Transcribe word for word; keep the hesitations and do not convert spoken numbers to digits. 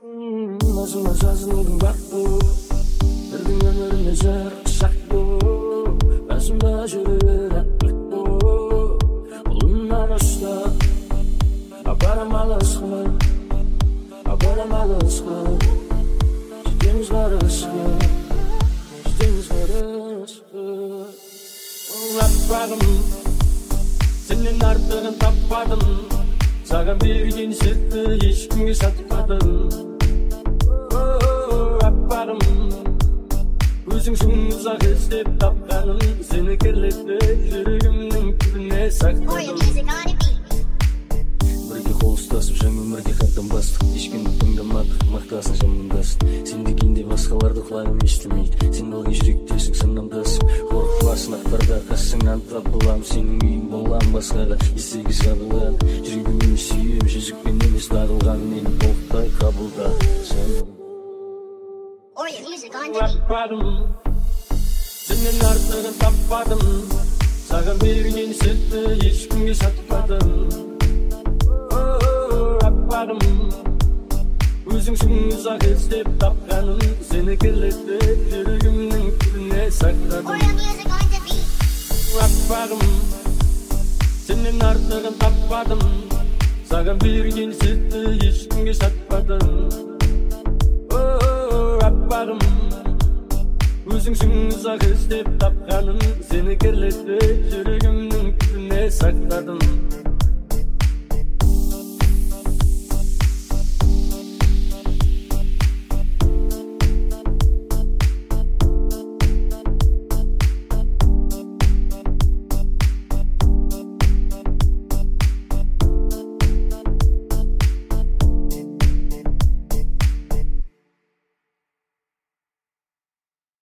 Назына жазылудың бақпы бірдің өміріне зәр шақты басымда жүрер әппіқпі ұлымнан ұста апарам алысқа апарам алысқа жетеміз барысқа жетеміз барысқа аппағым сенен артығын таппадым саған берген сәтті ешкімге сатпадым аппағым өзіңсің ұзақ іздеп тапқаным сені керлетті жүрегімнің түбіне сақтадым бірге қол ұстасып жаңа өмірге қадам бастық ешкімді тыңдамадық мақтасын жамандастық сен дегенде басқаларды құлағым естімейді сен болған жүректесің санамдасың қорықпасын ақтарда қасыңнан табылам сенің үйің болам басқаға есігі жабылады жүрегіммен сүйем жүзікпен емес тағылған мені толықтай қабылда аппағым сенен артығын таппадым саған берген сәтті ешкімге сатпадым аппағым өзіңсің ұзақ іздеп тапқаным сені керлетті жүрегімнің түбіне сақтадым аппағым сенен артығын таппадым саған берген сәтті ешкімге сатпадым аппағым өзіңсің ұзақ іздеп тапқаным сені керлетті жүрегімнің түбіне сақтадым